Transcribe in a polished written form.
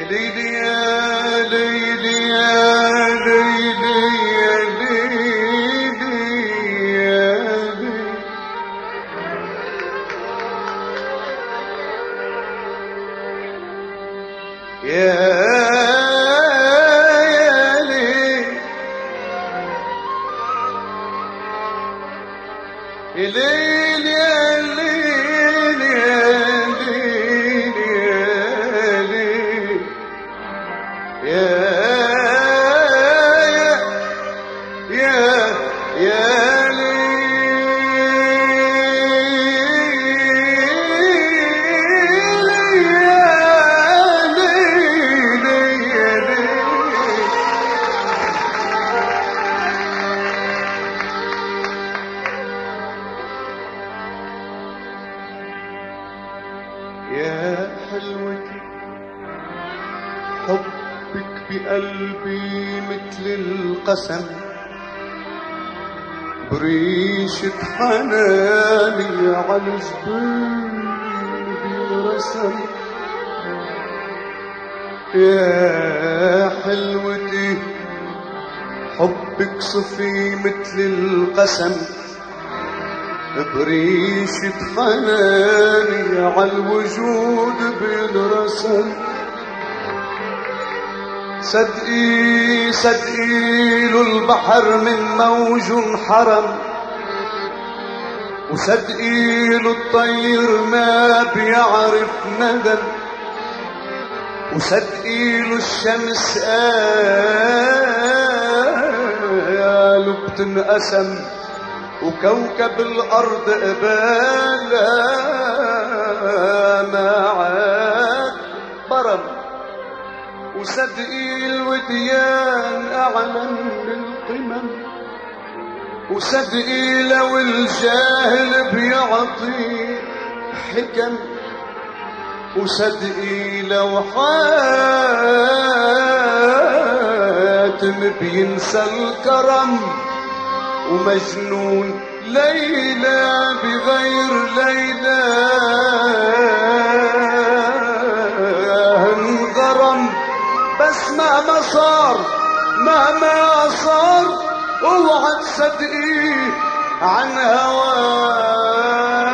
ليلي يا ليلي يا ليلي يا ليلي يا ليلي يا ليل يا ليل يا ليل يا ليل يا يا حلوتي حبك بقلبي مثل القسم بريشة حناني على جبين بيرسم يا حلوتي حبك صفي مثل القسم بريشة حناني عالوجود بينرسم صدقي صدقي له البحر من موج حرم وصدقي له الطير ما بيعرف ندم وصدقي له الشمس قالوا بتنقسم وكوكب الأرض قبالة ما عاد برم وصدقي الوديان أعلن للقمم وصدقي لو الجاهل بيعطي حكم وصدقي لو حاتم بينسى الكرم ومجنون ليلى بغير ليلى انغرم بس مهما صار اوعى تصدقيه عن هواه